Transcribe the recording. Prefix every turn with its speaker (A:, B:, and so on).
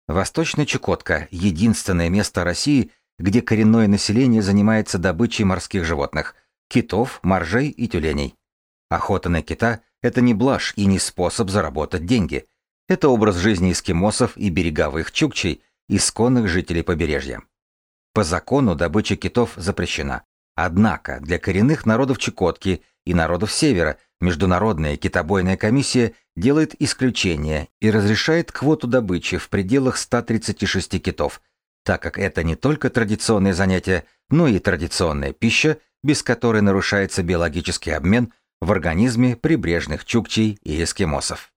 A: Восточная Чукотка — единственное место России, где коренное население занимается добычей морских животных — китов, моржей и тюленей. Охота на кита — это не блажь и не способ заработать деньги. Это образ жизни эскимосов и береговых чукчей, исконных жителей побережья. По закону добыча китов запрещена. Однако для коренных народов Чукотки и народов Севера Международная китобойная комиссия делает исключение и разрешает квоту добычи в пределах 136 китов, так как это не только традиционное занятие, но и традиционная пища, без которой нарушается биологический обмен в организме прибрежных чукчей и эскимосов.